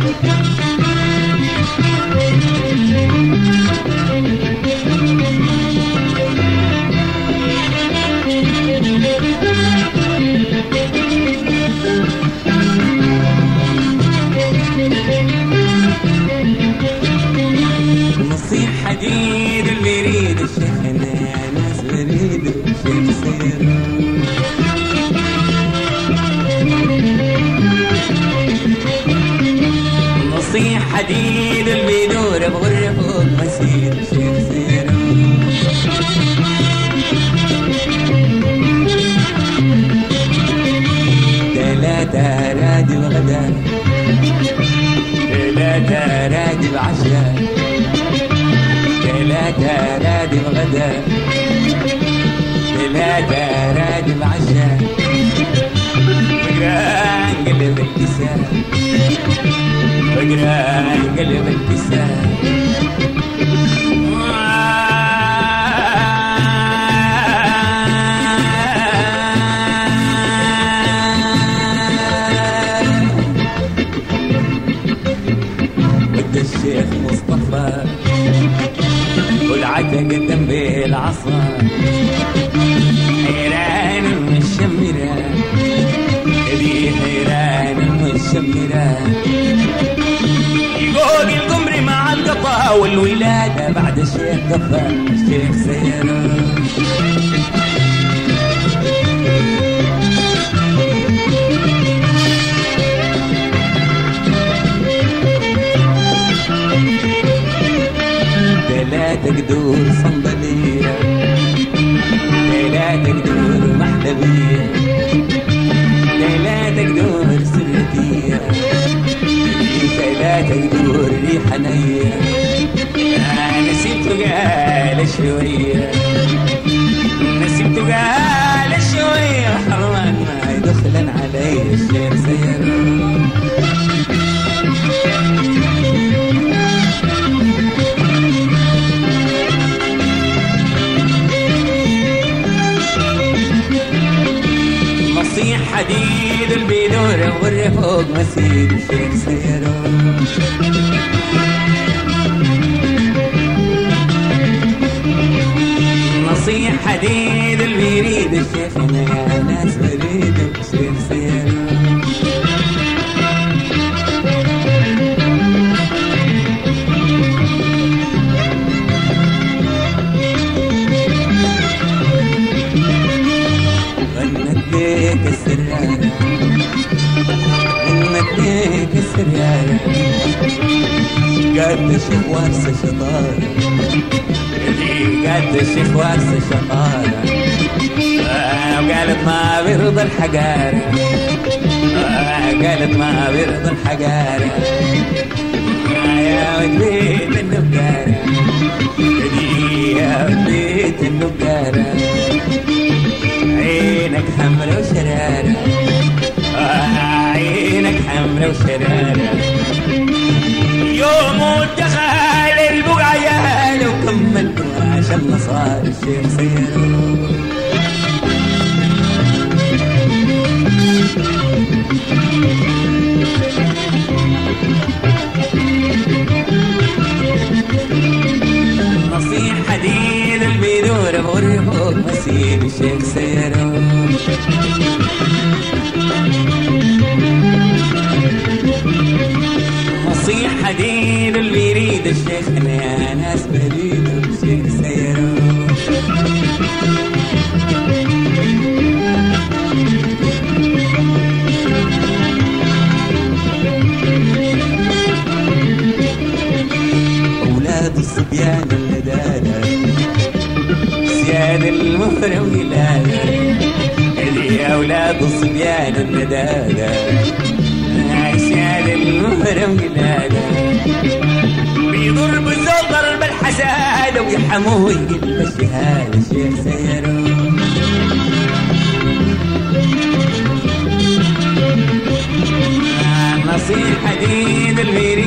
حديد اللي يريد الشيخ ناس بريد الشيخ سير نصيح حديد اللي يدور بغرة فوق مسير الشيخ سير ثلاثة رادي بغدا ثلاثة رادي بعشاء ثلاثة رادي بغدا ثلاثة رادي بعشاء فقران قلب الكساء فقران قلب الكساء ود الشيخ مصطفى والعدا قدم بالعصا حيران المشمرة هذي حيران المشمرة يقول القمر مع القطا والولادة بعد الشيخ قفا الشيخ سيرة ثلاثة قدور صندلية ثلاثة قدور محلبية ثلاثة قدور سردية ثلاثة قدور ريحانية نسيت قال شوية نسيت قال شوية حرمان ما يدخلن علي الشيخ سيرة حديد البيدور وغرة فوق مسير الشيخ سيرة نصيح حديد البيريد الشيخ يا ناس بريد الشيخ سيرة السريانة غنت ليك السريانة قد الشيخ وارث شطارة قد الشيخ وارث شطارة وقالت ما بيرضى الحجارة قالت ما بيرضى الحجارة يا بيت النبقارة يا بيت النبقارة عينك حمرا وشرارة عينك حمرا وشرارة يوم ودخل البقعة لو كملت عشان صار الشيخ سيرة نصيح حديد البيدور بغرة فوق مسير الشيخ سيرة نصيح حديد اللي يريد الشيخ يا ناس بريد الشيخ سيرة أولاد الصبيان اللدالة سياد المهر ولادة اللي أولاد الصبيان اللدالة سياد المهر ولادة بيضرب الزول ضرب الحسادة ويحموه يقل الشهادة الشيخ سيرة نصيح حديد البيت